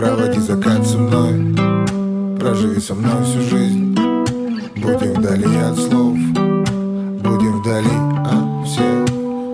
Проводи закат со мной, проживи со мной всю жизнь. Будем вдали от слов, будем вдали от всех.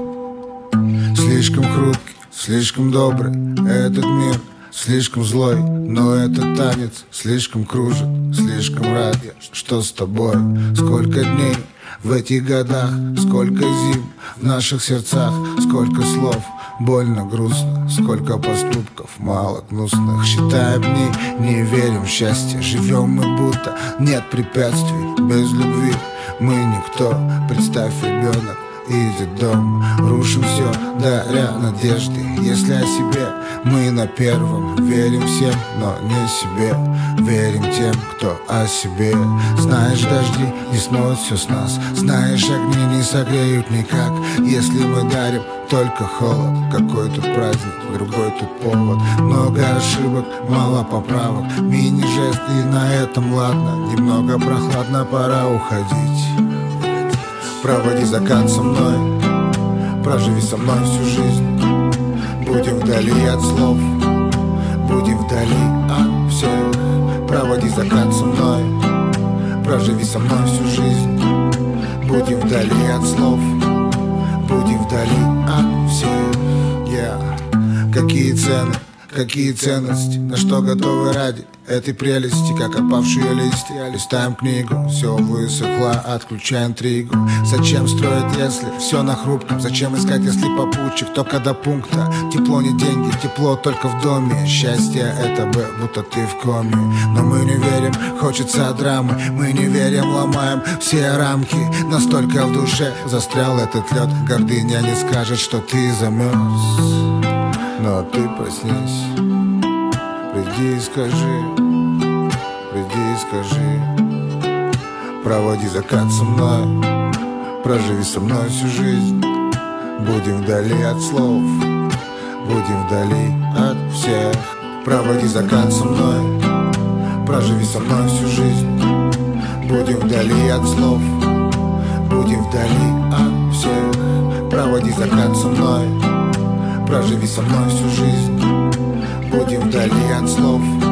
Слишком хрупкий, слишком добрый этот мир, слишком злой, но этот танец слишком кружит. Слишком рад я, что с тобой. Сколько дней в этих годах, сколько зим в наших сердцах, сколько слов, больно, грустно, сколько поступков, мало гнусных. Считаем дни, не верим в счастье, живем мы будто нет препятствий. Без любви мы никто, представь, ребенок идет дом. Рушим все, даря надежды. Если о себе мы на первом, верим всем, но не себе. Верим тем, кто о себе. Знаешь, дожди не смоют все с нас. Знаешь, огни не согреют никак, если мы дарим только холод. Какой тут праздник, другой тут повод. Много ошибок, мало поправок. Мини-жест и на этом ладно. Немного прохладно, пора уходить. Проводи закат со мной, проживи со мной всю жизнь. Будем вдали от слов, будем вдали от всех. Проводи закат со мной, проживи со мной всю жизнь. Будем вдали от слов, будем вдали от всех. Какие цены, какие ценности, на что готовы ради этой прелести, как опавшие листья. Листаем книгу, все высохло, отключаем интригу. Зачем строить, если все на хрупком? Зачем искать, если попутчик только до пункта? Тепло не деньги, тепло только в доме. Счастье это бы, будто ты в коме. Но мы не верим, хочется драмы. Мы не верим, ломаем все рамки. Настолько в душе застрял этот лед. Гордыня не скажет, что ты замерз. Но ты проснись, приди и скажи, приди и скажи. Проводи закат со мной, проживи со мной всю жизнь. Будем вдали от слов, будем вдали от всех. Проводи закат со мной, проживи со мной всю жизнь. Будем вдали от слов, будем вдали от всех. Проводи закат со мной, проживи со мной всю жизнь. Будем вдали от слов,